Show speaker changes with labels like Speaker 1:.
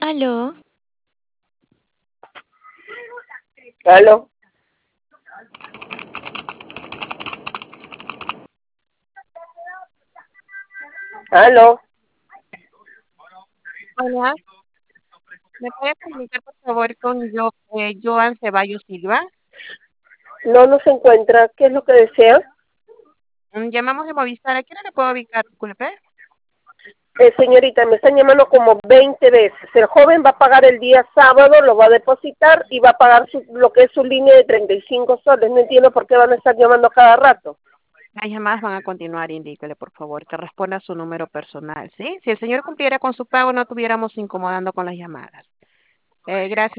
Speaker 1: Aló,
Speaker 2: ¿Aló? ¿Aló?
Speaker 3: Hola, ¿me puede comunicar por favor con Joan Ceballos Silva?
Speaker 2: No se encuentra. ¿Qué es lo que desea?
Speaker 3: Llamamos de Movistar. ¿A quién le puedo ubicar? Disculpe.
Speaker 2: Señorita, me están llamando como 20 veces. El joven va a pagar el día sábado, lo va a depositar y va a pagar lo que es su línea de 35 soles. No entiendo por qué van a estar llamando cada rato.
Speaker 3: Las llamadas van a continuar, indíquele por favor que responda a su número personal, ¿sí? Si el señor cumpliera con su pago, no estuviéramos incomodando con las llamadas. Gracias.